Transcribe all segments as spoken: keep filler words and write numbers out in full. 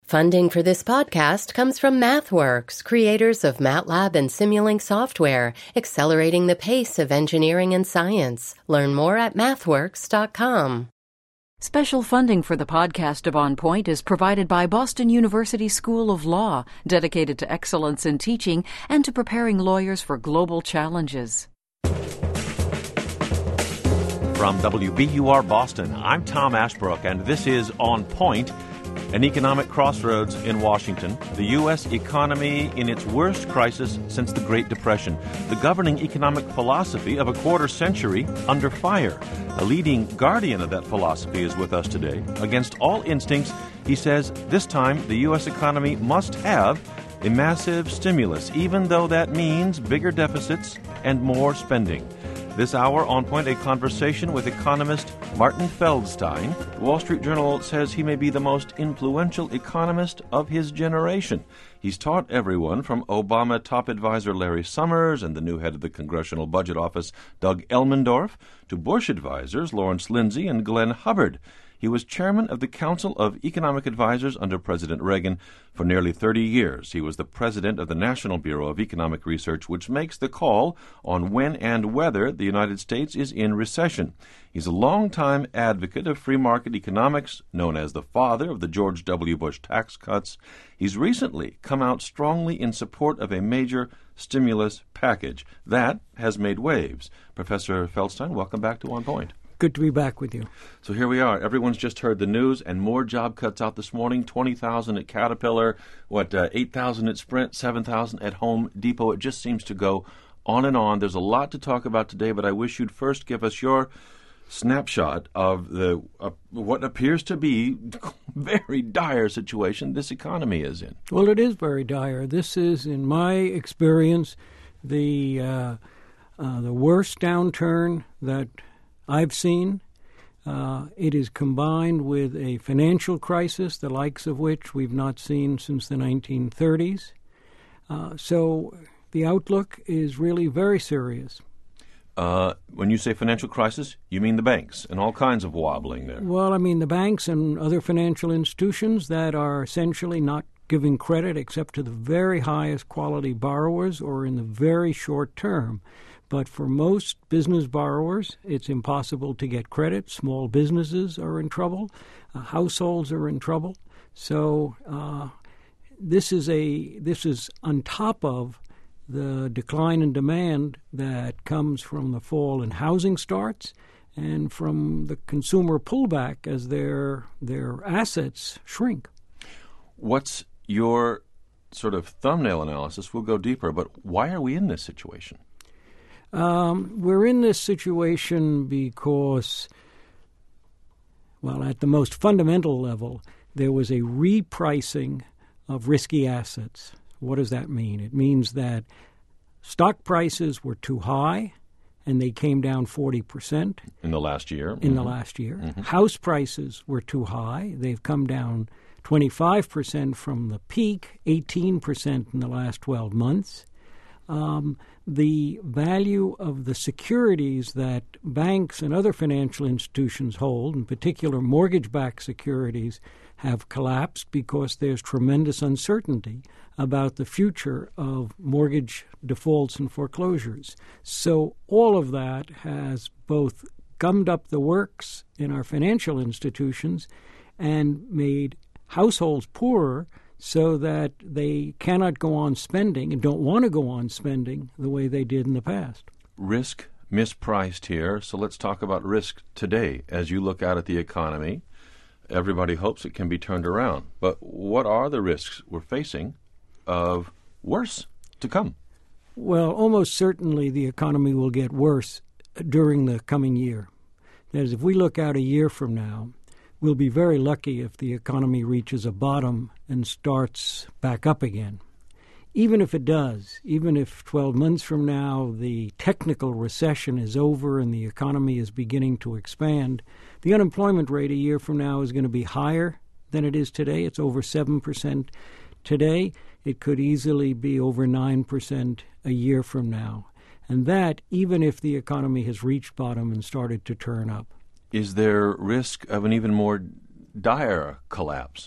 Funding for this podcast comes from MathWorks, creators of MATLAB and Simulink software, accelerating the pace of engineering and science. Learn more at mathworks dot com. Special funding for the podcast of On Point is provided by Boston University School of Law, dedicated to excellence in teaching and to preparing lawyers for global challenges. From W B U R Boston, I'm Tom Ashbrook, and this is On Point, an economic crossroads in Washington. The U S economy in its worst crisis since the Great Depression. The governing economic philosophy of a quarter century under fire. A leading guardian of that philosophy is with us today. Against all instincts, he says this time the U S economy must have a massive stimulus, even though that means bigger deficits and more spending. This hour, On Point, a conversation with economist Martin Feldstein. The Wall Street Journal says he may be the most influential economist of his generation. He's taught everyone from Obama top advisor Larry Summers and the new head of the Congressional Budget Office, Doug Elmendorf, to Bush advisors Lawrence Lindsay and Glenn Hubbard. He was chairman of the Council of Economic Advisors under President Reagan for nearly thirty years. He was the president of the National Bureau of Economic Research, which makes the call on when and whether the United States is in recession. He's a longtime advocate of free market economics, known as the father of the George W. Bush tax cuts. He's recently come out strongly in support of a major stimulus package. That has made waves. Professor Feldstein, welcome back to On Point. Good to be back with you. So here we are. Everyone's just heard the news, and more job cuts out this morning. twenty thousand at Caterpillar, what, uh, eight thousand at Sprint, seven thousand at Home Depot. It just seems to go on and on. There's a lot to talk about today, but I wish you'd first give us your snapshot of the uh, what appears to be very dire situation this economy is in. Well, it is very dire. This is, in my experience, the uh, uh, the worst downturn that I've seen. Uh, it is combined with a financial crisis, the likes of which we've not seen since the nineteen thirties. Uh, so the outlook is really very serious. Uh, when you say financial crisis, you mean the banks and all kinds of wobbling there. Well, I mean the banks and other financial institutions that are essentially not giving credit except to the very highest quality borrowers or in the very short term. But for most business borrowers, it's impossible to get credit. Small businesses are in trouble. Uh, households are in trouble. So uh, this is a this is on top of the decline in demand that comes from the fall in housing starts and from the consumer pullback as their their assets shrink. What's your sort of thumbnail analysis? We'll go deeper, but why are we in this situation? Um, we're in this situation because, well, at the most fundamental level, there was a repricing of risky assets. What does that mean? It means that stock prices were too high, and they came down forty percent. In the last year? In mm-hmm. the last year. Mm-hmm. House prices were too high. They've come down twenty-five percent from the peak, eighteen percent in the last twelve months. Um, the value of the securities that banks and other financial institutions hold, in particular mortgage-backed securities, have collapsed because there's tremendous uncertainty about the future of mortgage defaults and foreclosures. So all of that has both gummed up the works in our financial institutions and made households poorer so that they cannot go on spending and don't want to go on spending the way they did in the past. Risk mispriced here. So let's talk about risk today. As you look out at the economy, everybody hopes it can be turned around. But what are the risks we're facing of worse to come? Well, almost certainly the economy will get worse during the coming year. That is, if we look out a year from now, we'll be very lucky if the economy reaches a bottom and starts back up again. Even if it does, even if twelve months from now the technical recession is over and the economy is beginning to expand, the unemployment rate a year from now is going to be higher than it is today. It's over seven percent today. It could easily be over nine percent a year from now. And that, even if the economy has reached bottom and started to turn up. Is there risk of an even more dire collapse?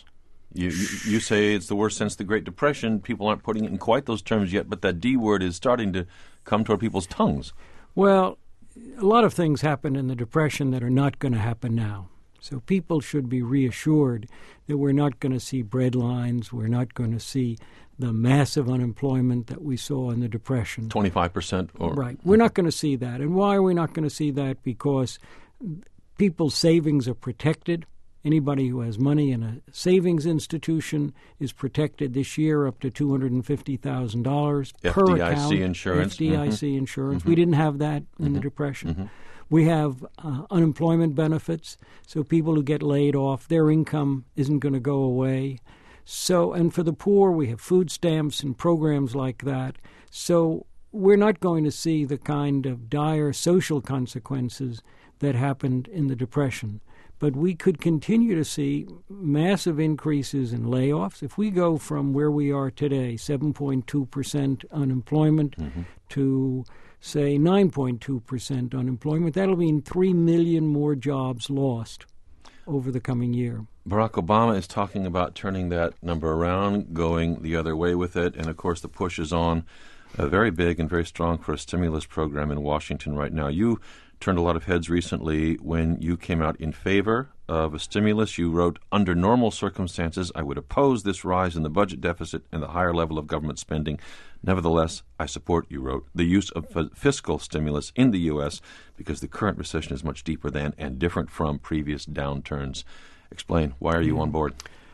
You, you, you say it's the worst since the Great Depression. People aren't putting it in quite those terms yet, but that D word is starting to come toward people's tongues. Well, a lot of things happened in the Depression that are not going to happen now. So people should be reassured that we're not going to see bread lines. We're not going to see the massive unemployment that we saw in the Depression. twenty-five percent? Or, right. We're not going to see that. And why are we not going to see that? Because people's savings are protected. Anybody who has money in a savings institution is protected this year up to two hundred fifty thousand dollars per account. F D I C insurance. F D I C mm-hmm. insurance. Mm-hmm. We didn't have that in mm-hmm. the Depression. Mm-hmm. We have uh, unemployment benefits, so people who get laid off, their income isn't going to go away. So, and for the poor, we have food stamps and programs like that. So we're not going to see the kind of dire social consequences that happened in the Depression. But we could continue to see massive increases in layoffs. If we go from where we are today, seven point two percent unemployment, mm-hmm. to, say, nine point two percent unemployment, that'll mean three million more jobs lost over the coming year. Barack Obama is talking about turning that number around, going the other way with it. And, of course, the push is on uh, very big and very strong for a stimulus program in Washington right now. You turned a lot of heads recently when you came out in favor of a stimulus. You wrote, under normal circumstances, I would oppose this rise in the budget deficit and the higher level of government spending. Nevertheless, I support, you wrote, the use of f- fiscal stimulus in the U S because the current recession is much deeper than and different from previous downturns. Explain, why are you mm. on board?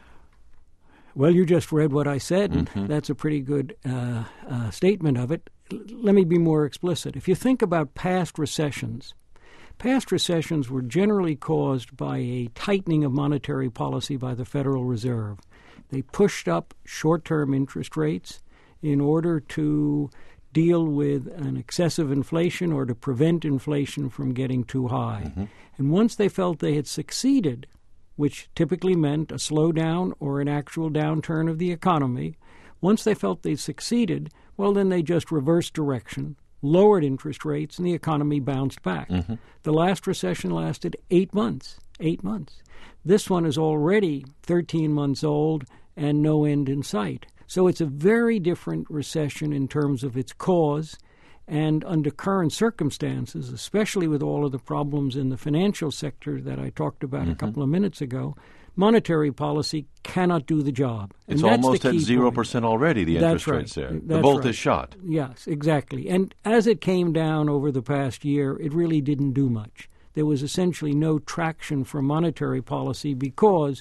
Well, you just read what I said, and mm-hmm. that's a pretty good uh, uh, statement of it. L- let me be more explicit. If you think about past recessions, past recessions were generally caused by a tightening of monetary policy by the Federal Reserve. They pushed up short-term interest rates in order to deal with an excessive inflation or to prevent inflation from getting too high. Mm-hmm. And once they felt they had succeeded, which typically meant a slowdown or an actual downturn of the economy, once they felt they succeeded, well, then they just reversed direction, lowered interest rates, and the economy bounced back. Mm-hmm. The last recession lasted eight months. Eight months. This one is already thirteen months old and no end in sight. So it's a very different recession in terms of its cause. And under current circumstances, especially with all of the problems in the financial sector that I talked about mm-hmm. a couple of minutes ago, monetary policy cannot do the job. It's and that's almost the at key zero percent point. already, the that's interest right. rates there. That's the bolt right. is shot. Yes, exactly. And as it came down over the past year, it really didn't do much. There was essentially no traction for monetary policy because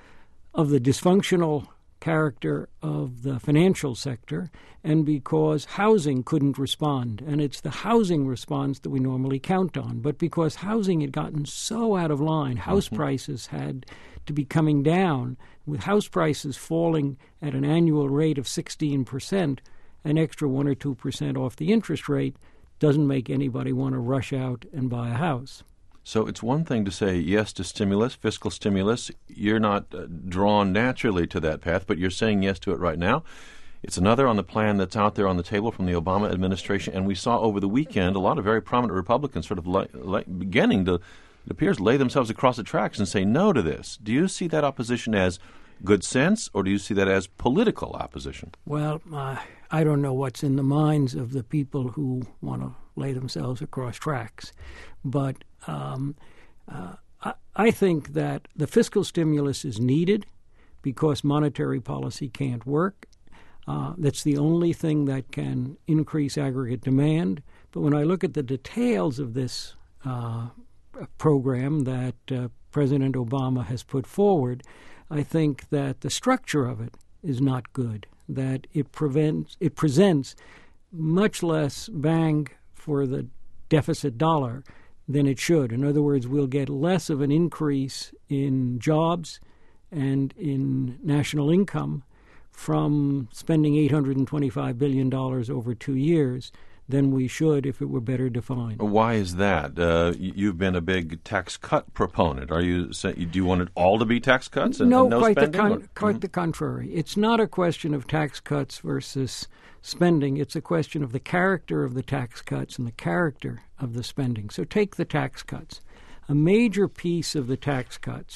of the dysfunctional character of the financial sector and because housing couldn't respond. And it's the housing response that we normally count on. But because housing had gotten so out of line, house mm-hmm. prices had to be coming down. With house prices falling at an annual rate of sixteen percent, an extra one or two percent off the interest rate doesn't make anybody want to rush out and buy a house. So it's one thing to say yes to stimulus, fiscal stimulus. You're not uh, drawn naturally to that path, but you're saying yes to it right now. It's another on the plan that's out there on the table from the Obama administration. And we saw over the weekend a lot of very prominent Republicans sort of li- li- beginning to, it appears, lay themselves across the tracks and say no to this. Do you see that opposition as good sense, or do you see that as political opposition? Well, uh, I don't know what's in the minds of the people who want to lay themselves across tracks. But um, uh, I, I think that the fiscal stimulus is needed because monetary policy can't work. Uh, that's the only thing that can increase aggregate demand. But when I look at the details of this uh, program that uh, President Obama has put forward, I think that the structure of it is not good, that it prevents, it presents much less bang for the deficit dollar than it should. In other words, we'll get less of an increase in jobs and in national income from spending eight hundred twenty-five billion dollars over two years than we should if it were better defined. Why is that? Uh, you've been a big tax cut proponent. Are you? Do you want it all to be tax cuts and no, and no quite spending? The con- or? quite mm-hmm. the contrary. It's not a question of tax cuts versus spending. It's a question of the character of the tax cuts and the character of the spending. So take the tax cuts. A major piece of the tax cuts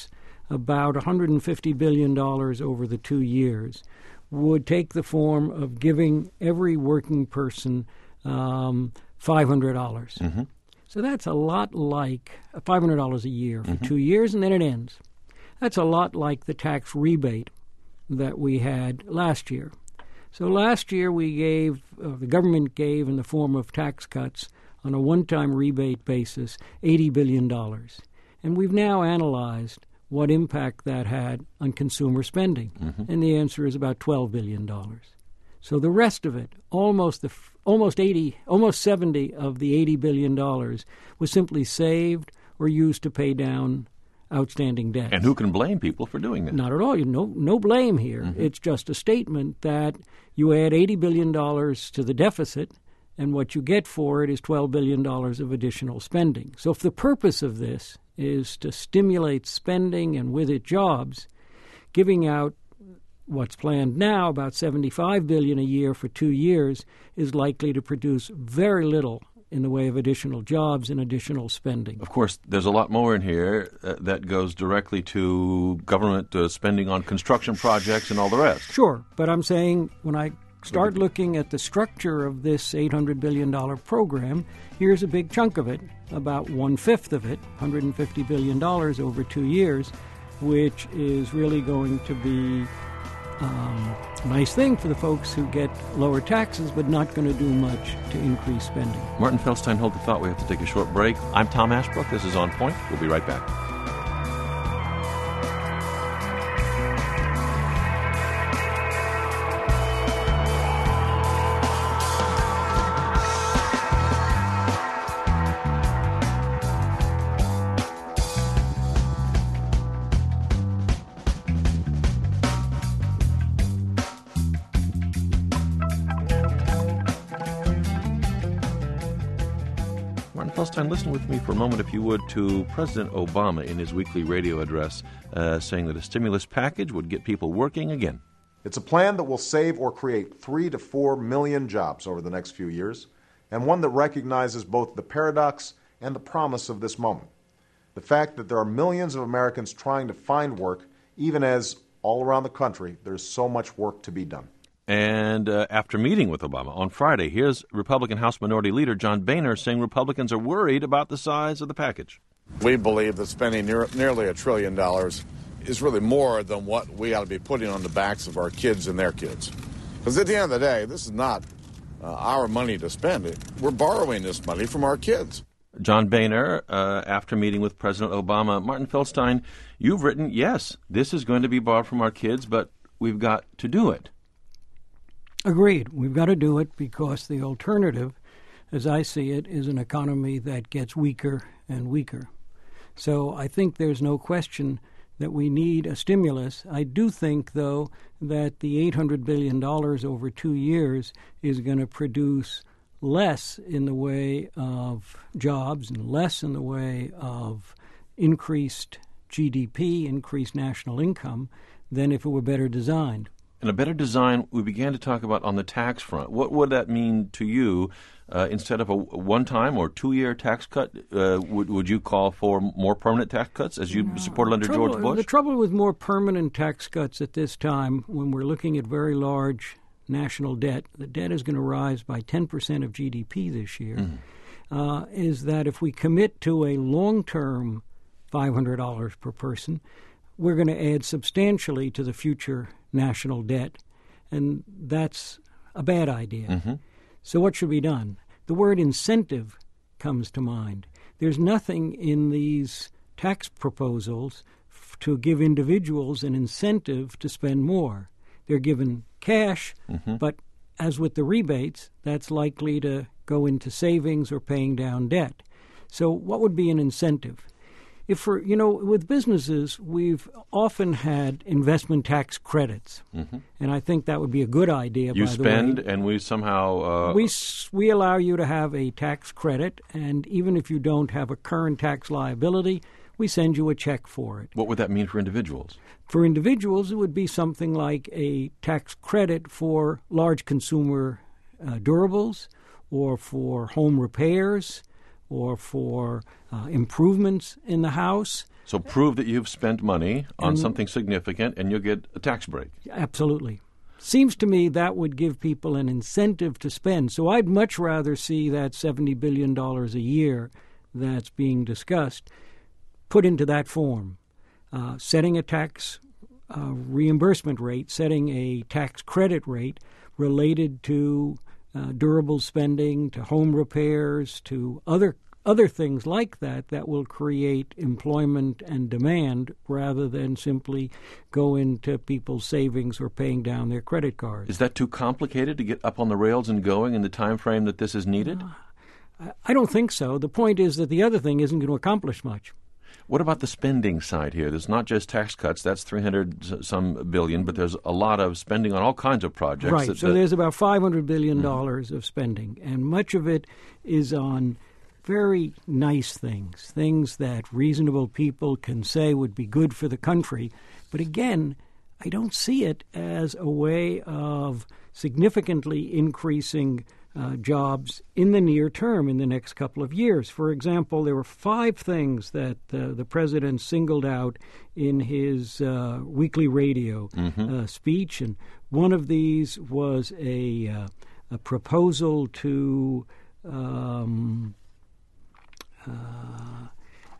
about one hundred fifty billion dollars over the two years, would take the form of giving every working person um, five hundred dollars. Mm-hmm. So that's a lot like five hundred dollars a year for mm-hmm. two years, and then it ends. That's a lot like the tax rebate that we had last year. So last year we gave, uh, the government gave in the form of tax cuts on a one-time rebate basis eighty billion dollars. And we've now analyzed what impact that had on consumer spending. Mm-hmm. And the answer is about twelve billion dollars. So the rest of it, almost the almost eighty, almost seventy of the eighty billion dollars was simply saved or used to pay down outstanding debts. And who can blame people for doing that? Not at all. You no no blame here. Mm-hmm. It's just a statement that you add eighty billion dollars to the deficit, and what you get for it is twelve billion dollars of additional spending. So if the purpose of this is to stimulate spending and with it jobs, giving out what's planned now, about seventy-five billion dollars a year for two years, is likely to produce very little in the way of additional jobs and additional spending. Of course, there's a lot more in here uh, that goes directly to government uh, spending on construction projects and all the rest. Sure, but I'm saying when I start looking at the structure of this eight hundred billion dollars program, here's a big chunk of it, about one-fifth of it, one hundred fifty billion dollars over two years, which is really going to be um, a nice thing for the folks who get lower taxes, but not going to do much to increase spending. Martin Feldstein, hold the thought. We have to take a short break. I'm Tom Ashbrook. This is On Point. We'll be right back. Feldstein, listen with me for a moment, if you would, to President Obama in his weekly radio address uh, saying that a stimulus package would get people working again. It's a plan that will save or create three to four million jobs over the next few years, and one that recognizes both the paradox and the promise of this moment. The fact that there are millions of Americans trying to find work, even as all around the country there's so much work to be done. And uh, after meeting with Obama on Friday, here's Republican House Minority Leader John Boehner saying Republicans are worried about the size of the package. We believe that spending near, nearly a trillion dollars is really more than what we ought to be putting on the backs of our kids and their kids. Because at the end of the day, this is not uh, our money to spend. We're borrowing this money from our kids. John Boehner, uh, after meeting with President Obama. Martin Feldstein, you've written, yes, this is going to be borrowed from our kids, but we've got to do it. Agreed. We've got to do it because the alternative, as I see it, is an economy that gets weaker and weaker. So I think there's no question that we need a stimulus. I do think, though, that the eight hundred billion dollars over two years is going to produce less in the way of jobs and less in the way of increased G D P, increased national income, than if it were better designed. And a better design, we began to talk about on the tax front. What would that mean to you? Uh, instead of a one-time or two-year tax cut, uh, would, would you call for more permanent tax cuts, as you no, supported under trouble, George Bush? The trouble with more permanent tax cuts at this time, when we're looking at very large national debt, the debt is going to rise by ten percent of G D P this year, mm. uh, is that if we commit to a long-term five hundred dollars per person, we're going to add substantially to the future national debt, and that's a bad idea. Mm-hmm. So what should be done? The word incentive comes to mind. There's nothing in these tax proposals f- to give individuals an incentive to spend more. They're given cash, mm-hmm. but as with the rebates, that's likely to go into savings or paying down debt. So what would be an incentive? If for, you know, with businesses, we've often had investment tax credits, mm-hmm. and I think that would be a good idea, you by the spend, way. and we somehow... Uh... We, we allow you to have a tax credit, and even if you don't have a current tax liability, we send you a check for it. What would that mean for individuals? For individuals, it would be something like a tax credit for large consumer uh, durables, or for home repairs, or for uh, improvements in the house. So prove that you've spent money on And- something significant and you'll get a tax break. Absolutely. Seems to me that would give people an incentive to spend. So I'd much rather see that seventy billion dollars a year that's being discussed put into that form, uh, setting a tax uh, reimbursement rate, setting a tax credit rate related to uh, durable spending, to home repairs, to other other things like that that will create employment and demand rather than simply go into people's savings or paying down their credit cards. Is that too complicated to get up on the rails and going in the time frame that this is needed? Uh, I don't think so. The point is that the other thing isn't going to accomplish much. What about the spending side here? There's not just tax cuts. That's three hundred some billion, but there's a lot of spending on all kinds of projects. Right. That, so that, there's about five hundred billion dollars mm-hmm. of spending, and much of it is on very nice things, things that reasonable people can say would be good for the country. But again, I don't see it as a way of significantly increasing uh, jobs in the near term, in the next couple of years. For example, there were five things that uh, the president singled out in his uh, weekly radio mm-hmm. uh, speech, and one of these was a, uh, a proposal to um, Uh,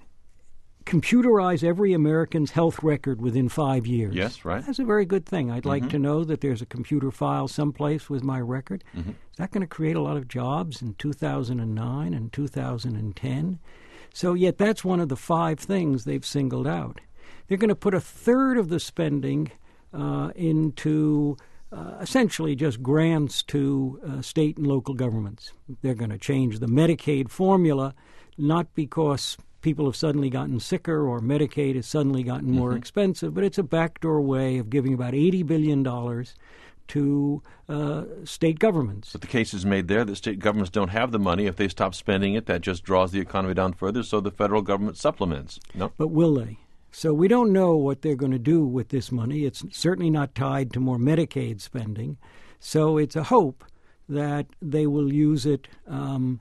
computerize every American's health record within five years. Yes, right. That's a very good thing. I'd like mm-hmm. to know that there's a computer file someplace with my record. Mm-hmm. Is that going to create a lot of jobs in two thousand nine and two thousand ten? So yet that's one of the five things they've singled out. They're going to put a third of the spending uh, into Uh, essentially just grants to uh, state and local governments. They're going to change the Medicaid formula, not because people have suddenly gotten sicker or Medicaid has suddenly gotten more mm-hmm. expensive, but it's a backdoor way of giving about eighty billion dollars to uh, state governments. But the case is made there that state governments don't have the money. If they stop spending it, that just draws the economy down further, so the federal government supplements. No? But will they? So we don't know what they're going to do with this money. It's certainly not tied to more Medicaid spending. So it's a hope that they will use it um,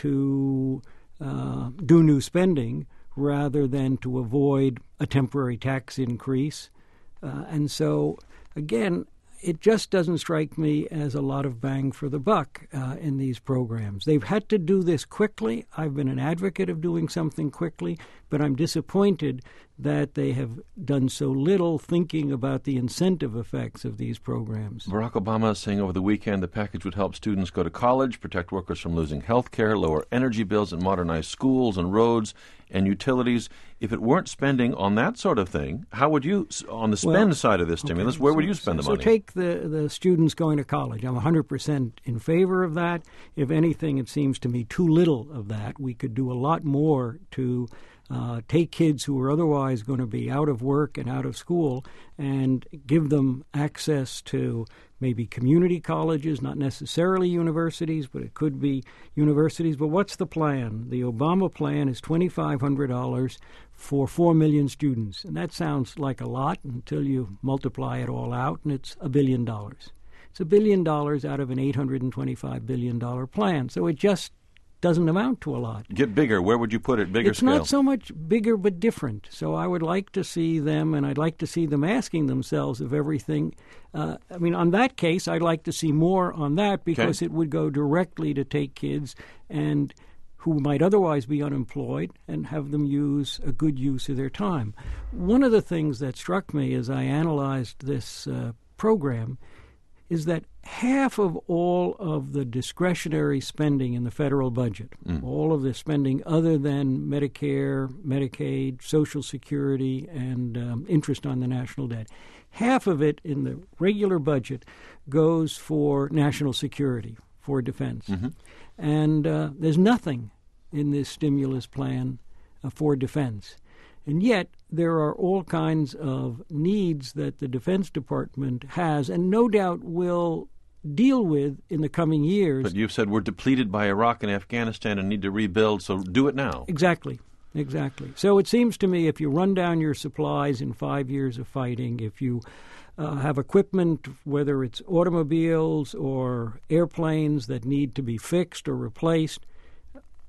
to uh, do new spending rather than to avoid a temporary tax increase. Uh, and so, again, it just doesn't strike me as a lot of bang for the buck uh, in these programs. They've had to do this quickly. I've been an advocate of doing something quickly, but I'm disappointed that they have done so little thinking about the incentive effects of these programs. Barack Obama is saying over the weekend the package would help students go to college, protect workers from losing health care, lower energy bills, and modernize schools and roads and utilities. If it weren't spending on that sort of thing, how would you, on the spend well, side of this stimulus, okay, where so, would you spend the so money? So take the, the students going to college. I'm one hundred percent in favor of that. If anything, it seems to me too little of that. We could do a lot more to Uh, take kids who are otherwise going to be out of work and out of school and give them access to maybe community colleges, not necessarily universities, but it could be universities. But what's the plan? The Obama plan is twenty-five hundred dollars for four million students. And that sounds like a lot until you multiply it all out, and it's a billion dollars. It's a billion dollars out of an eight hundred twenty-five billion dollars plan. So it just doesn't amount to a lot. Get bigger. Where would you put it? Bigger it's scale? It's not so much bigger but different. So I would like to see them, and I'd like to see them asking themselves if everything, uh, I mean, on that case, I'd like to see more on that because okay. it would go directly to take kids and who might otherwise be unemployed and have them use a good use of their time. One of the things that struck me as I analyzed this uh, program is that half of all of the discretionary spending in the federal budget, mm. all of the spending other than Medicare, Medicaid, Social Security, and um, interest on the national debt, half of it in the regular budget goes for national security, for defense. Mm-hmm. And uh, there's nothing in this stimulus plan uh, for defense. And yet, there are all kinds of needs that the Defense Department has and no doubt will deal with in the coming years. But you've said we're depleted by Iraq and Afghanistan and need to rebuild, so do it now. Exactly. Exactly. So it seems to me if you run down your supplies in five years of fighting, if you uh, have equipment, whether it's automobiles or airplanes that need to be fixed or replaced,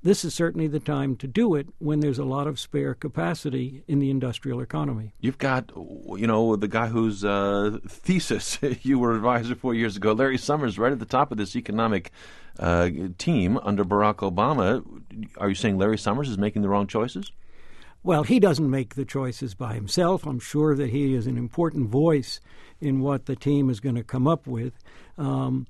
this is certainly the time to do it when there's a lot of spare capacity in the industrial economy. You've got, you know, the guy whose uh, thesis you were advisor four years ago, Larry Summers, right at the top of this economic uh, team under Barack Obama. Are you saying Larry Summers is making the wrong choices? Well, he doesn't make the choices by himself. I'm sure that he is an important voice in what the team is going to come up with. Um,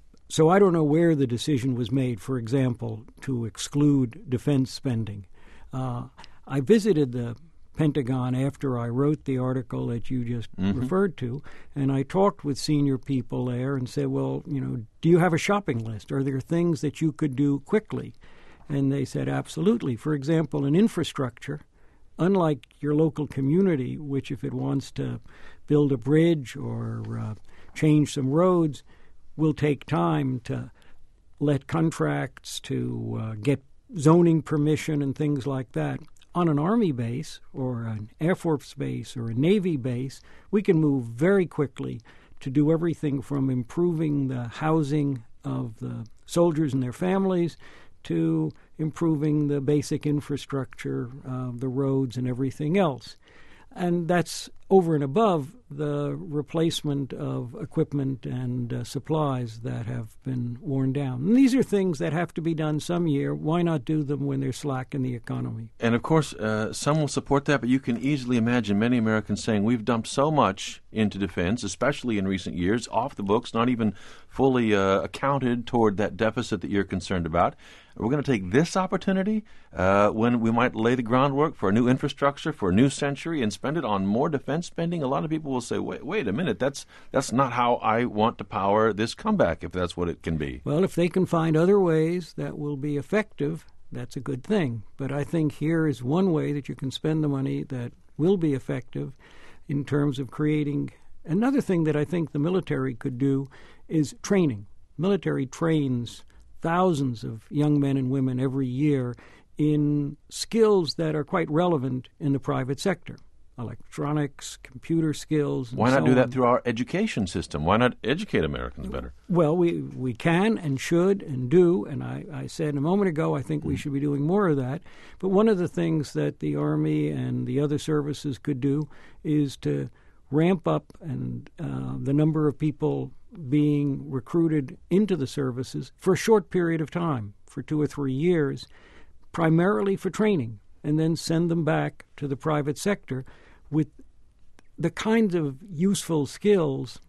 so I don't know where the decision was made, for example, to exclude defense spending. Uh, I visited the Pentagon after I wrote the article that you just mm-hmm. referred to, and I talked with senior people there and said, well, you know, do you have a shopping list? Are there things that you could do quickly? And they said, absolutely. For example, in infrastructure, unlike your local community, which if it wants to build a bridge or uh, change some roads, will take time to let contracts, to uh, get zoning permission and things like that. On an Army base or an Air Force base or a Navy base, we can move very quickly to do everything from improving the housing of the soldiers and their families to improving the basic infrastructure, uh, the roads and everything else. And that's over and above the replacement of equipment and uh, supplies that have been worn down. And these are things that have to be done some year. Why not do them when there's slack in the economy? And, of course, uh, some will support that, but you can easily imagine many Americans saying we've dumped so much into defense, especially in recent years, off the books, not even fully uh, accounted toward that deficit that you're concerned about. We're going to take this opportunity uh, when we might lay the groundwork for a new infrastructure, for a new century, and spend it on more defense spending. A lot of people will say, wait, wait a minute, that's that's not how I want to power this comeback, if that's what it can be. Well, if they can find other ways that will be effective, that's a good thing. But I think here is one way that you can spend the money that will be effective in terms of creating. Another thing that I think the military could do is training. Military trains thousands of young men and women every year in skills that are quite relevant in the private sector. Electronics, computer skills. And Why not so do that on. through our education system? Why not educate Americans better? Well, we, we can and should and do, and I, I said a moment ago I think we should be doing more of that. But one of the things that the Army and the other services could do is to ramp up and uh, the number of people being recruited into the services for a short period of time, for two or three years, primarily for training, and then send them back to the private sector with the kinds of useful skills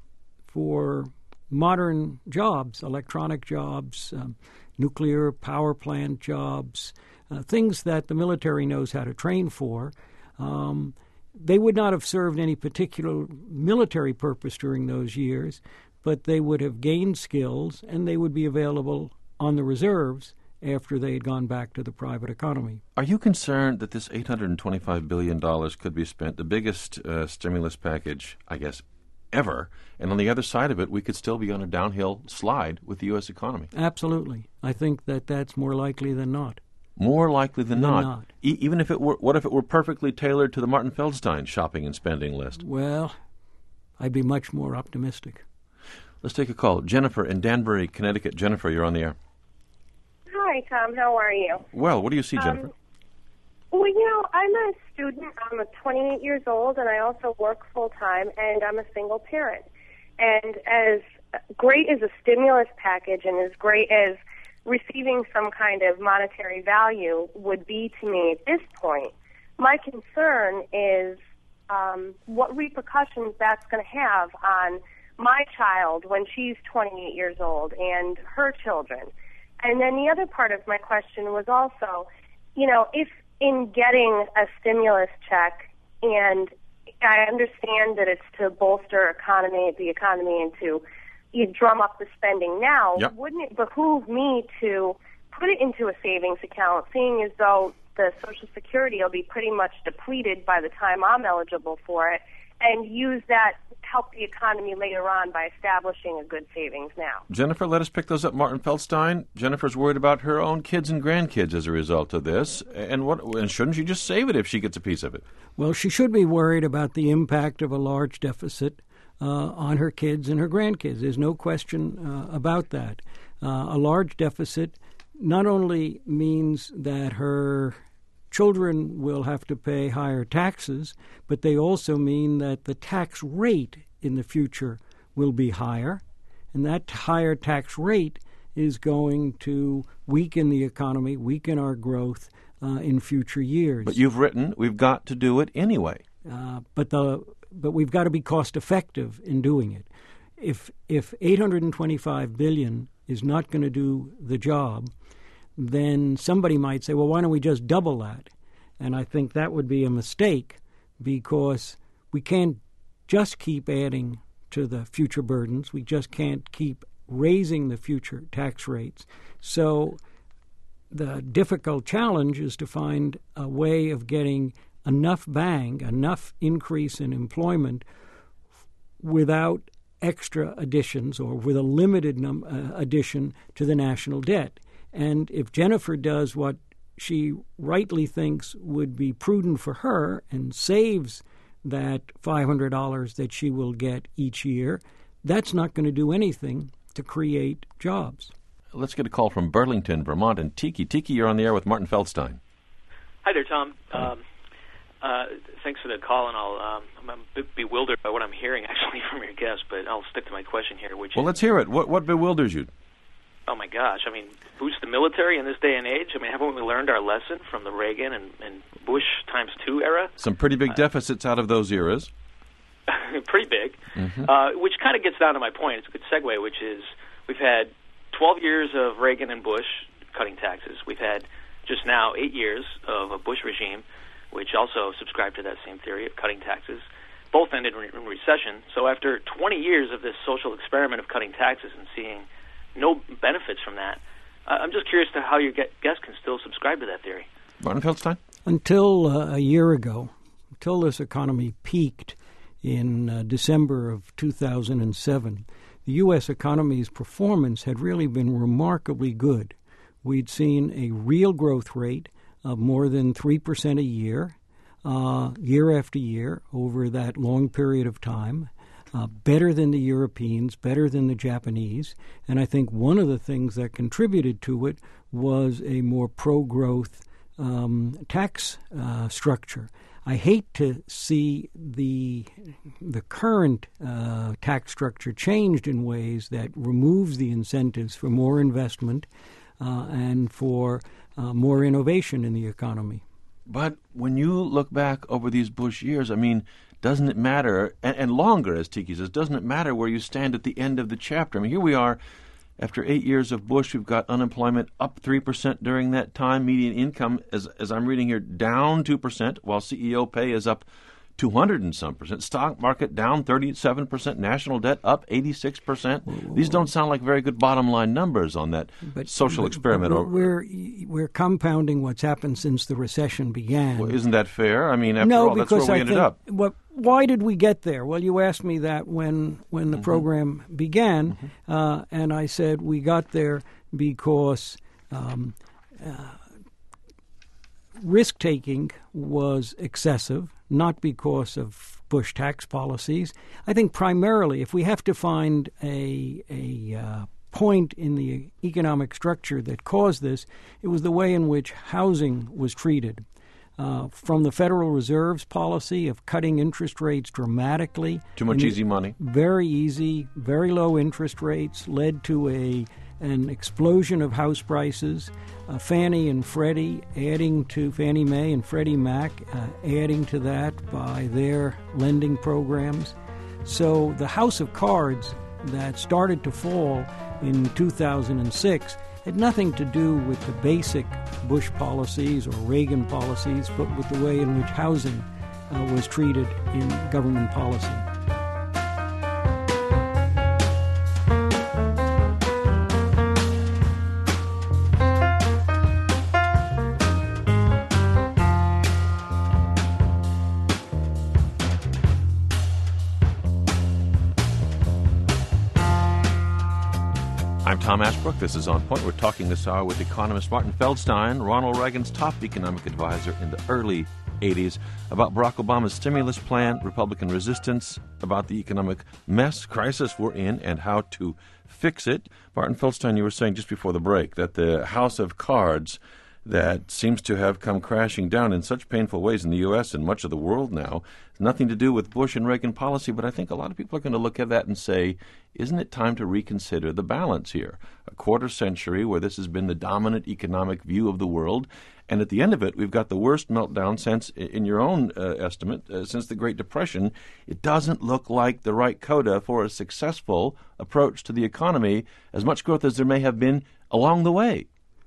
for modern jobs, electronic jobs, um, nuclear power plant jobs, uh, things that the military knows how to train for. Um, they would not have served any particular military purpose during those years, but they would have gained skills and they would be available on the reserves after they had gone back to the private economy. Are you concerned that this eight hundred twenty-five billion dollars could be spent, the biggest uh, stimulus package, I guess, ever, and on the other side of it, we could still be on a downhill slide with the U S economy? Absolutely. I think that that's more likely than not. More likely than, than not. not. E- even if it were, what if it were perfectly tailored to the Martin Feldstein shopping and spending list? Well, I'd be much more optimistic. Let's take a call. Jennifer in Danbury, Connecticut. Jennifer, you're on the air. Hi, Tom. How are you? Well, what do you see, Jennifer? Um, well, you know, I'm a student. I'm a twenty-eight years old, and I also work full-time, and I'm a single parent. And as great as a stimulus package and as great as receiving some kind of monetary value would be to me at this point, my concern is um, what repercussions that's going to have on my child when she's twenty-eight years old and her children. And then the other part of my question was also, you know, if in getting a stimulus check, and I understand that it's to bolster economy, the economy, and to you drum up the spending now, yep. wouldn't it behoove me to put it into a savings account, seeing as though the Social Security will be pretty much depleted by the time I'm eligible for it, and use that to help the economy later on by establishing a good savings now? Jennifer, let us pick those up. Martin Feldstein. Jennifer's worried about her own kids and grandkids as a result of this. And what? And shouldn't she just save it if she gets a piece of it? Well, she should be worried about the impact of a large deficit uh, on her kids and her grandkids. There's no question uh, about that. Uh, a large deficit not only means that her children will have to pay higher taxes, but they also mean that the tax rate in the future will be higher, and that higher tax rate is going to weaken the economy, weaken our growth uh, in future years. But you've written, we've got to do it anyway. Uh, but the but we've got to be cost effective in doing it. If if eight hundred twenty-five billion dollars is not going to do the job, then somebody might say, well, why don't we just double that? And I think that would be a mistake, because we can't just keep adding to the future burdens. We just can't keep raising the future tax rates. So the difficult challenge is to find a way of getting enough bang, enough increase in employment without extra additions, or with a limited num- uh, addition to the national debt. And if Jennifer does what she rightly thinks would be prudent for her and saves that five hundred dollars that she will get each year, that's not going to do anything to create jobs. Let's get a call from Burlington, Vermont, and Tiki. Tiki, you're on the air with Martin Feldstein. Hi there, Tom. Um, uh, thanks for the call, and I'll, um, I'm a bit bewildered by what I'm hearing, actually, from your guest, but I'll stick to my question here, which Well, is, let's hear it. What, what bewilders you? oh, my gosh. I mean, boost the military in this day and age? I mean, haven't we learned our lesson from the Reagan and, and Bush times two era? Some pretty big uh, deficits out of those eras. Pretty big, mm-hmm. uh, which kind of gets down to my point. It's a good segue, which is we've had twelve years of Reagan and Bush cutting taxes. We've had just now eight years of a Bush regime, which also subscribed to that same theory of cutting taxes. Both ended in recession. So after twenty years of this social experiment of cutting taxes and seeing no benefits from that, uh, I'm just curious to how your guest can still subscribe to that theory. Martin Feldstein? Until uh, a year ago, until this economy peaked in uh, December of two thousand seven, the U S economy's performance had really been remarkably good. We'd seen a real growth rate of more than three percent a year, uh, year after year, over that long period of time, uh, better than the Europeans, better than the Japanese. And I think one of the things that contributed to it was a more pro-growth um, tax uh, structure. I hate to see the the current uh, tax structure changed in ways that removes the incentives for more investment uh, and for uh, more innovation in the economy. But when you look back over these Bush years, I mean, doesn't it matter, and, and longer, as Tiki says, doesn't it matter where you stand at the end of the chapter? I mean, here we are. After eight years of Bush, we've got unemployment up three percent during that time. Median income, as as I'm reading here, down two percent, while C E O pay is up two hundred and some percent. Stock market down thirty-seven percent. National debt up eighty-six percent. These don't sound like very good bottom line numbers on that but, social but, experiment. But we're, we're compounding what's happened since the recession began. Well, isn't that fair? I mean, after no, all, that's where we I ended think, up. What, why did we get there? Well, you asked me that when when the mm-hmm. program began, mm-hmm. uh, and I said we got there because um, uh, risk-taking was excessive, not because of Bush tax policies. I think primarily, if we have to find a a uh, point in the economic structure that caused this, it was the way in which housing was treated. Uh, from the Federal Reserve's policy of cutting interest rates dramatically. Too much easy money. Very easy, very low interest rates led to a an explosion of house prices. Uh, Fannie and Freddie adding to Fannie Mae and Freddie Mac, uh, adding to that by their lending programs. So the house of cards that started to fall in two thousand six had nothing to do with the basic Bush policies or Reagan policies, but with the way in which housing uh, was treated in government policy. I'm Tom Ashbrook. This is On Point. We're talking this hour with economist Martin Feldstein, Ronald Reagan's top economic advisor in the early eighties, about Barack Obama's stimulus plan, Republican resistance, about the economic mess, crisis we're in, and how to fix it. Barton Feldstein, you were saying just before the break that the house of cards that seems to have come crashing down in such painful ways in the U S and much of the world now has nothing to do with Bush and Reagan policy, but I think a lot of people are going to look at that and say, isn't it time to reconsider the balance here? A quarter century where this has been the dominant economic view of the world, and at the end of it, we've got the worst meltdown since, in your own uh, estimate, uh, since the Great Depression. It doesn't look like the right coda for a successful approach to the economy, as much growth as there may have been along the way.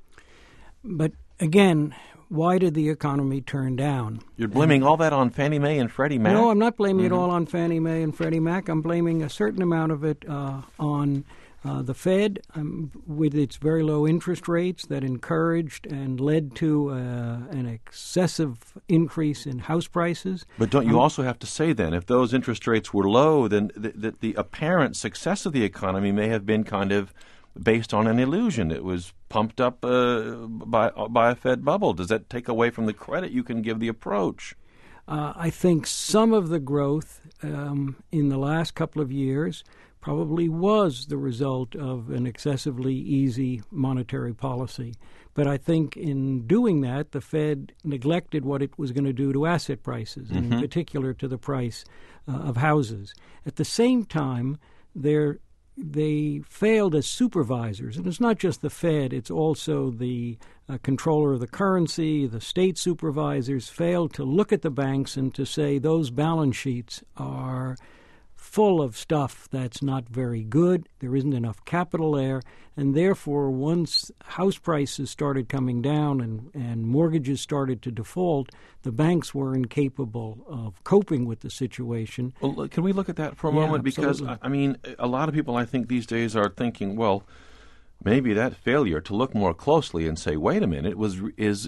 But again, why did the economy turn down? You're blaming and, all that on Fannie Mae and Freddie Mac? No, I'm not blaming mm-hmm. it all on Fannie Mae and Freddie Mac. I'm blaming a certain amount of it uh, on uh, the Fed um, with its very low interest rates that encouraged and led to uh, an excessive increase in house prices. But don't you um, also have to say then, if those interest rates were low, then th- th- the apparent success of the economy may have been kind of based on an illusion. It was pumped up uh, by by a Fed bubble. Does that take away from the credit you can give the approach? Uh, I think some of the growth um, in the last couple of years probably was the result of an excessively easy monetary policy. But I think in doing that, the Fed neglected what it was going to do to asset prices, and mm-hmm. in particular to the price uh, of houses. At the same time, there they failed as supervisors. And it's not just the Fed, it's also the uh, controller of the currency, the state supervisors failed to look at the banks and to say those balance sheets are full of stuff that's not very good. There isn't enough capital there. And therefore, once house prices started coming down and, and mortgages started to default, the banks were incapable of coping with the situation. Well, can we look at that for a yeah, moment? Because, absolutely. I mean, a lot of people, I think, these days are thinking, well, maybe that failure to look more closely and say, wait a minute, was is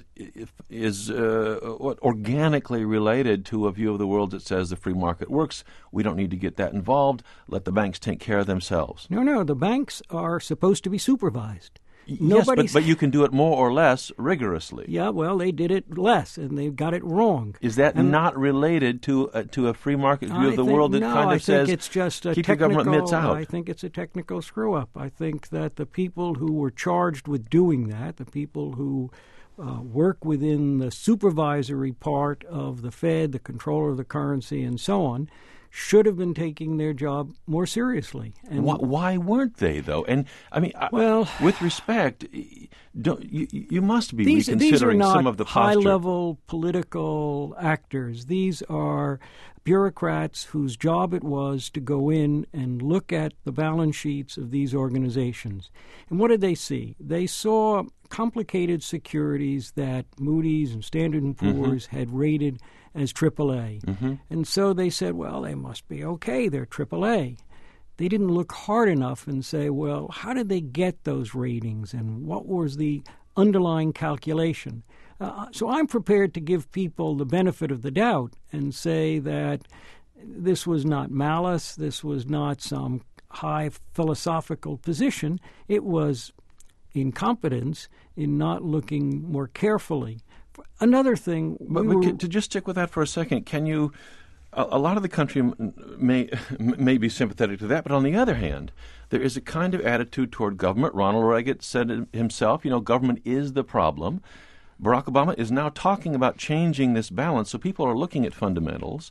is uh, what organically related to a view of the world that says the free market works. We don't need to get that involved. Let the banks take care of themselves. No, no, the banks are supposed to be supervised. Yes, but, but you can do it more or less rigorously. Yeah, well, they did it less, and they got it wrong. Is that and not related to uh, to a free market view I of the think, world that no, kind of I says, think it's just a keep your technical, government mitts out? I think it's a technical screw-up. I think that the people who were charged with doing that, the people who uh, work within the supervisory part of the Fed, the controller of the currency, and so on, should have been taking their job more seriously. And why, why weren't they, though? And, I mean, well, I, with respect, don't, you, you must be these, reconsidering these are not some of the posture. high-level political actors. These are bureaucrats whose job it was to go in and look at the balance sheets of these organizations. And what did they see? They saw complicated securities that Moody's and Standard and Poor's mm-hmm. had rated as triple A. Mm-hmm. And so they said, well, they must be okay. They're triple A. They didn't look hard enough and say, well, how did they get those ratings and what was the underlying calculation? Uh, so I'm prepared to give people the benefit of the doubt and say that this was not malice, this was not some high philosophical position. It was incompetence in not looking more carefully. Another thing, but, we but were, to just stick with that for a second, can you? A, a lot of the country may may be sympathetic to that, but on the other hand, there is a kind of attitude toward government. Ronald Reagan said it himself, you know, government is the problem. Barack Obama is now talking about changing this balance, so people are looking at fundamentals.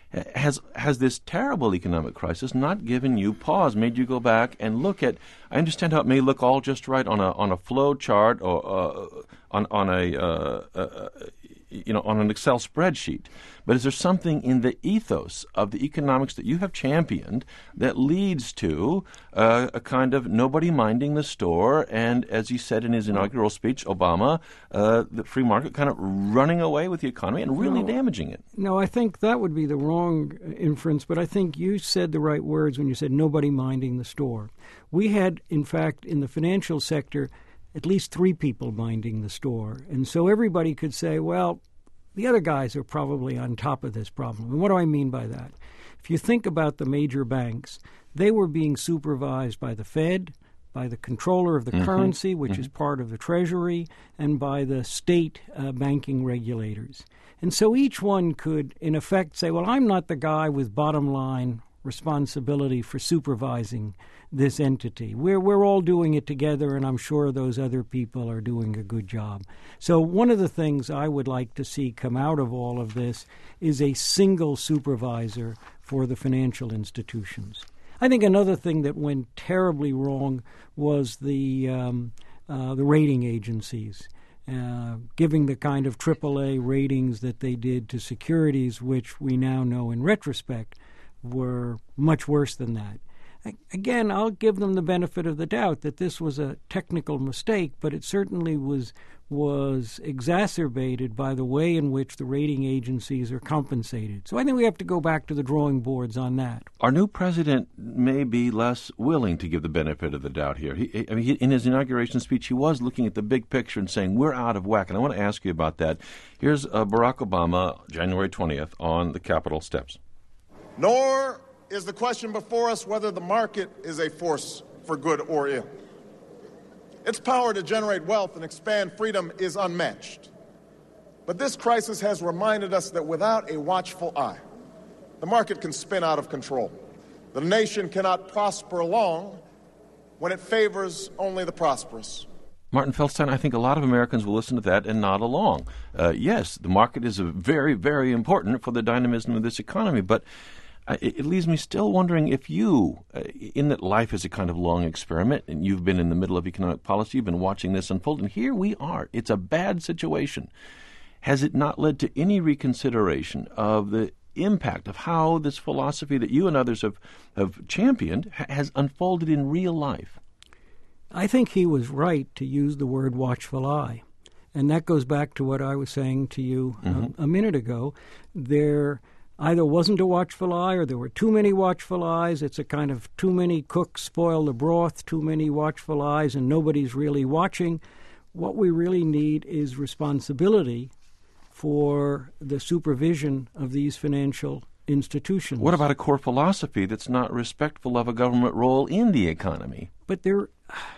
Has has this terrible economic crisis not given you pause, made you go back and look at? I understand how it may look all just right on a on a flow chart or uh, on on a uh, uh, you know on an Excel spreadsheet, but is there something in the ethos of the economics that you have championed that leads to uh, a kind of nobody minding the store, and as he said in his inaugural speech, Obama, uh, the free market kind of running away with the economy and really no, damaging it? No, I think that would be the wrong inference, but I think you said the right words when you said nobody minding the store. We had, in fact, in the financial sector, at least three people minding the store. And so everybody could say, well, the other guys are probably on top of this problem. And what do I mean by that? If you think about the major banks, they were being supervised by the Fed, by the controller of the mm-hmm. currency, which mm-hmm. is part of the Treasury, and by the state uh, banking regulators. And so each one could, in effect, say, well, I'm not the guy with bottom line responsibility for supervising this entity. We're, we're all doing it together, and I'm sure those other people are doing a good job. So one of the things I would like to see come out of all of this is a single supervisor for the financial institutions. I think another thing that went terribly wrong was the um, uh, the rating agencies, uh, giving the kind of triple A ratings that they did to securities, which we now know in retrospect were much worse than that. Again, I'll give them the benefit of the doubt that this was a technical mistake, but it certainly was was exacerbated by the way in which the rating agencies are compensated. So I think we have to go back to the drawing boards on that. Our new president may be less willing to give the benefit of the doubt here. He, I mean, he, in his inauguration speech, he was looking at the big picture and saying, we're out of whack. And I want to ask you about that. Here's uh, Barack Obama, January twentieth, on the Capitol steps. Nor is the question before us whether the market is a force for good or ill. Its power to generate wealth and expand freedom is unmatched. But this crisis has reminded us that without a watchful eye, the market can spin out of control. The nation cannot prosper long when it favors only the prosperous. Martin Feldstein, I think a lot of Americans will listen to that and nod along. Uh, yes, the market is a very, very important for the dynamism of this economy, but Uh, it, it leaves me still wondering if you, uh, in that life is a kind of long experiment, and you've been in the middle of economic policy, you've been watching this unfold, and here we are. It's a bad situation. Has it not led to any reconsideration of the impact of how this philosophy that you and others have, have championed ha- has unfolded in real life? I think he was right to use the word watchful eye. And that goes back to what I was saying to you mm-hmm. a, a minute ago. There either wasn't a watchful eye or there were too many watchful eyes. It's a kind of too many cooks spoil the broth, too many watchful eyes, and nobody's really watching. What we really need is responsibility for the supervision of these financial institutions. What about a core philosophy that's not respectful of a government role in the economy? But there,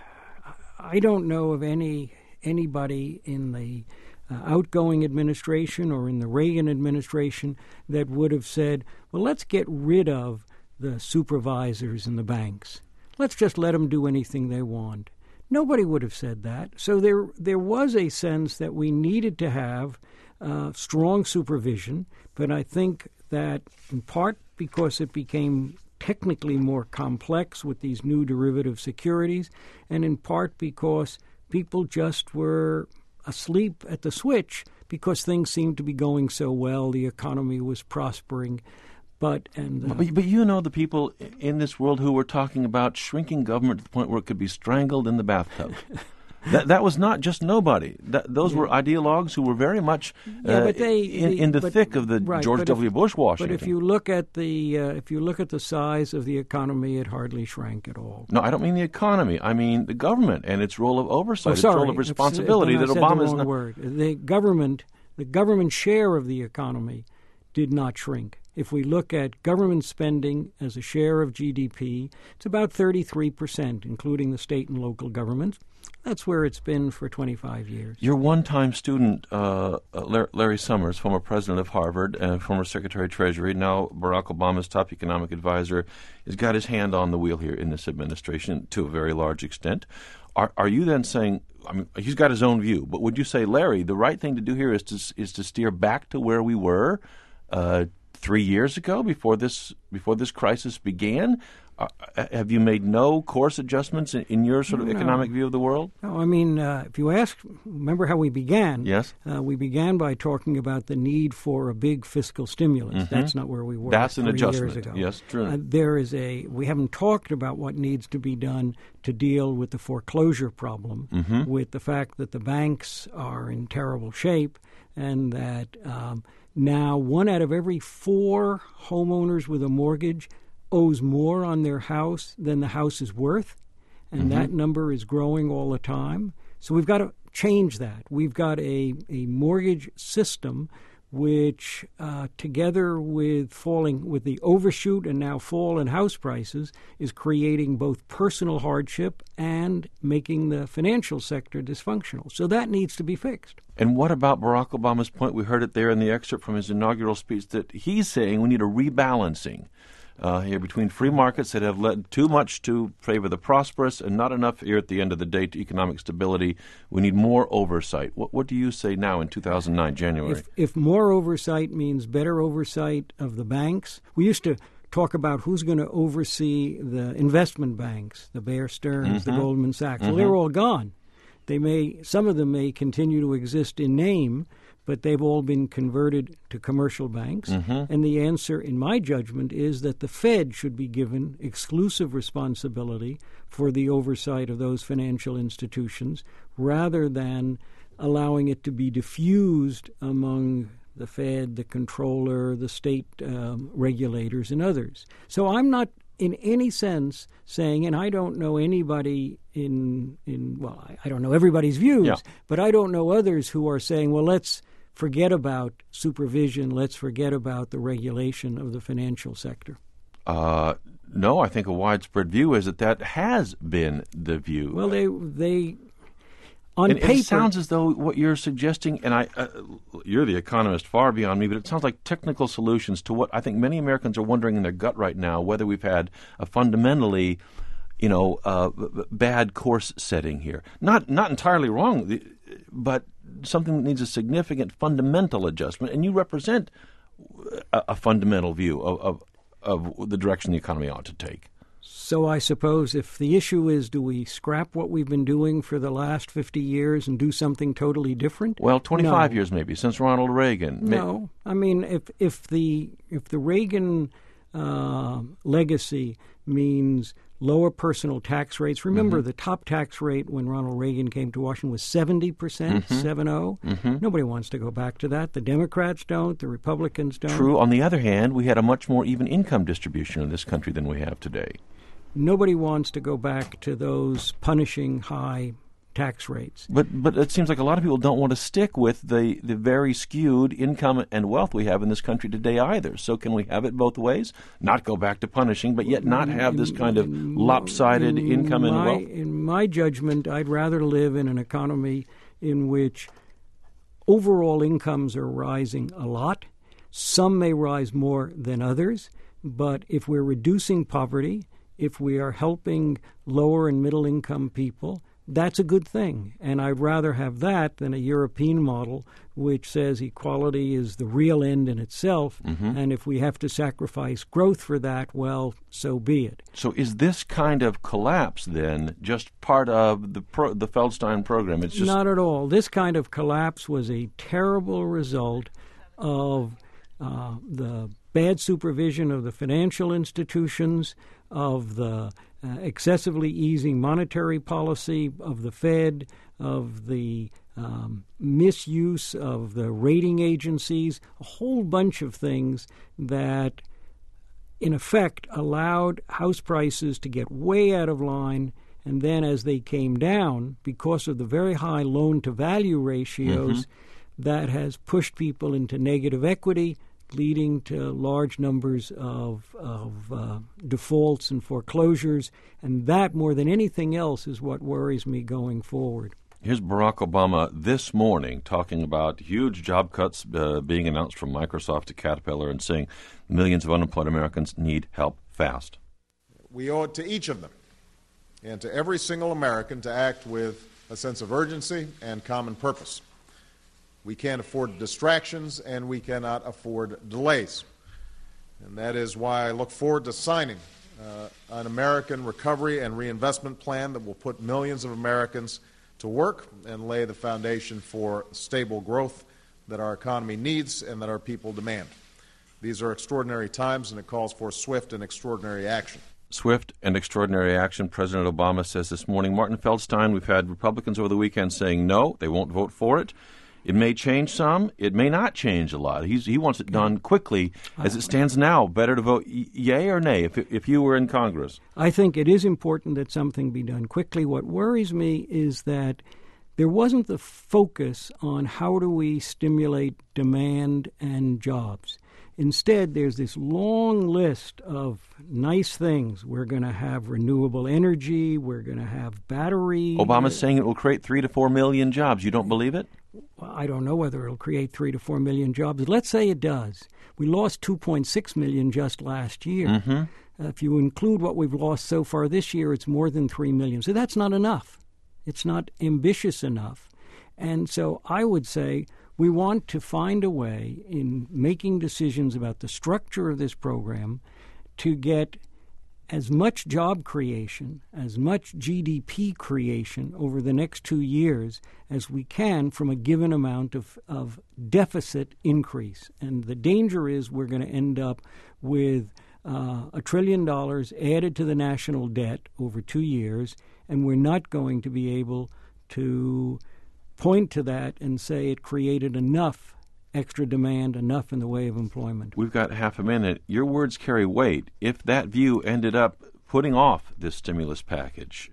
I don't know of any anybody in the Uh, outgoing administration or in the Reagan administration that would have said, well, let's get rid of the supervisors in the banks. Let's just let them do anything they want. Nobody would have said that. So there there was a sense that we needed to have uh, strong supervision, but I think that in part because it became technically more complex with these new derivative securities, and in part because people just were asleep at the switch because things seemed to be going so well, the economy was prospering. But and uh, but, but you know the people in this world who were talking about shrinking government to the point where it could be strangled in the bathtub. that that was not just nobody. That, those yeah. were ideologues who were very much uh, yeah, but they, in, the, in the but, thick of the right, George W. If, Bush Washington. But if you look at the uh, if you look at the size of the economy, it hardly shrank at all. No, I don't mean the economy. I mean the government and its role of oversight, oh, sorry. its role of responsibility. It's, that I said Obama the is wrong not. Word. The government, the government share of the economy, did not shrink. If we look at government spending as a share of G D P, it's about thirty-three percent, including the state and local governments. That's where it's been for twenty-five years. Your one-time student, uh, Larry Summers, former president of Harvard and former Secretary of Treasury, now Barack Obama's top economic advisor, has got his hand on the wheel here in this administration to a very large extent. Are, are you then saying, I mean, he's got his own view, but would you say, Larry, the right thing to do here is to is to steer back to where we were uh, three years ago before this before this crisis began? Uh, have you made no course adjustments in, in your sort of no. economic view of the world? No, I mean, uh, if you ask, remember how we began? Yes. Uh, we began by talking about the need for a big fiscal stimulus. Mm-hmm. That's not where we were. That's an three adjustment. Years ago. Yes, true. Uh, there is a. We haven't talked about what needs to be done to deal with the foreclosure problem, mm-hmm. with the fact that the banks are in terrible shape, and that um, now one out of every four homeowners with a mortgage owes more on their house than the house is worth, and mm-hmm. that number is growing all the time. So we've got to change that. We've got a, a mortgage system which uh, together with falling, with the overshoot and now fall in house prices, is creating both personal hardship and making the financial sector dysfunctional. So that needs to be fixed. And what about Barack Obama's point? We heard it there in the excerpt from his inaugural speech that he's saying we need a rebalancing uh, here between free markets that have led too much to favor the prosperous and not enough here at the end of the day to economic stability. We need more oversight. What, what do you say now in two thousand nine, January? If, if more oversight means better oversight of the banks, we used to talk about who's going to oversee the investment banks, the Bear Stearns, mm-hmm. the Goldman Sachs. Well, mm-hmm. they're all gone. They may, some of them may continue to exist in name, but they've all been converted to commercial banks. Mm-hmm. And the answer, in my judgment, is that the Fed should be given exclusive responsibility for the oversight of those financial institutions rather than allowing it to be diffused among the Fed, the controller, the state um, regulators, and others. So I'm not in any sense saying, and I don't know anybody in, in well, I, I don't know everybody's views, yeah. but I don't know others who are saying, well, let's forget about supervision, let's forget about the regulation of the financial sector. Uh, no, I think a widespread view is that that has been the view. Well, they they on and, paper, it sounds as though what you're suggesting, and I, uh, you're the economist far beyond me, but it sounds like technical solutions to what I think many Americans are wondering in their gut right now, whether we've had a fundamentally, you know, uh, b- bad course setting here. Not not entirely wrong, but something that needs a significant fundamental adjustment, and you represent a, a fundamental view of, of of the direction the economy ought to take. So I suppose if the issue is, do we scrap what we've been doing for the last fifty years and do something totally different? Well, twenty-five no. years maybe, since Ronald Reagan. No. I mean, if if the if the Reagan uh, legacy means lower personal tax rates. Remember, mm-hmm. the top tax rate when Ronald Reagan came to Washington was seventy percent, mm-hmm. seven oh. Mm-hmm. Nobody wants to go back to that. The Democrats don't. The Republicans don't. True. On the other hand, we had a much more even income distribution in this country than we have today. Nobody wants to go back to those punishing high tax rates. But but it seems like a lot of people don't want to stick with the, the very skewed income and wealth we have in this country today either. So can we have it both ways? Not go back to punishing, but yet not have this kind of in, lopsided in income my, and wealth? In my judgment, I'd rather live in an economy in which overall incomes are rising a lot. Some may rise more than others, but if we're reducing poverty, if we are helping lower and middle income people, that's a good thing. And I'd rather have that than a European model which says equality is the real end in itself, mm-hmm. and if we have to sacrifice growth for that, well, so be it. So is this kind of collapse then just part of the pro- the Feldstein program? It's just not at all. This kind of collapse was a terrible result of uh, the bad supervision of the financial institutions, of the uh, excessively easing monetary policy of the Fed, of the um, misuse of the rating agencies, a whole bunch of things that, in effect, allowed house prices to get way out of line. And then as they came down, because of the very high loan-to-value ratios, mm-hmm. that has pushed people into negative equity, leading to large numbers of, of uh, defaults and foreclosures. And that, more than anything else, is what worries me going forward. Here's Barack Obama this morning talking about huge job cuts uh, being announced from Microsoft to Caterpillar and saying millions of unemployed Americans need help fast. We owe it to each of them and to every single American to act with a sense of urgency and common purpose. We can't afford distractions, and we cannot afford delays. And that is why I look forward to signing uh, an American recovery and reinvestment plan that will put millions of Americans to work and lay the foundation for stable growth that our economy needs and that our people demand. These are extraordinary times, and it calls for swift and extraordinary action. Swift and extraordinary action, President Obama says this morning. Martin Feldstein, we've had Republicans over the weekend saying no, they won't vote for it. It may change some. It may not change a lot. He's, he wants it done quickly. As it stands now, better to vote yay or nay if if you were in Congress? I think it is important that something be done quickly. What worries me is that there wasn't the focus on how do we stimulate demand and jobs. Instead, there's this long list of nice things. We're going to have renewable energy. We're going to have battery. Obama's saying it will create three to four million jobs. You don't believe it? Well, I don't know whether it'll create three to four million jobs. Let's say it does. We lost two point six million just last year. Mm-hmm. Uh, if you include what we've lost so far this year, it's more than three million. So that's not enough. It's not ambitious enough. And so I would say we want to find a way in making decisions about the structure of this program to get as much job creation, as much G D P creation over the next two years as we can from a given amount of, of deficit increase. And the danger is we're going to end up with uh, a trillion dollars added to the national debt over two years, and we're not going to be able to point to that and say it created enough extra demand, enough in the way of employment. We've got half a minute. Your words carry weight. If that view ended up putting off this stimulus package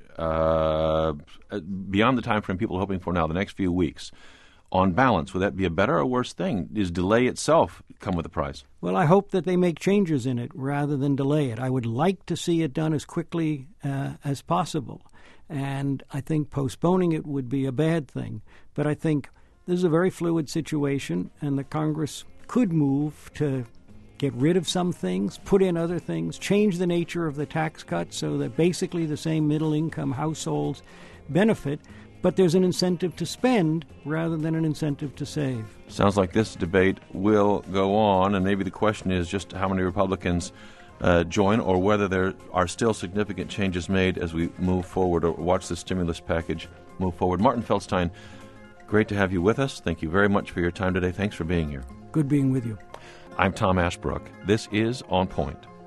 uh, beyond the time frame people are hoping for now, the next few weeks, on balance, would that be a better or worse thing? Does delay itself come with a price? Well, I hope that they make changes in it rather than delay it. I would like to see it done as quickly uh, as possible. And I think postponing it would be a bad thing. But I think this is a very fluid situation, and the Congress could move to get rid of some things, put in other things, change the nature of the tax cut so that basically the same middle-income households benefit, but there's an incentive to spend rather than an incentive to save. Sounds like this debate will go on, and maybe the question is just how many Republicans Uh, join, or whether there are still significant changes made as we move forward or watch the stimulus package move forward. Martin Feldstein, great to have you with us. Thank you very much for your time today. Thanks for being here. Good being with you. I'm Tom Ashbrook. This is On Point.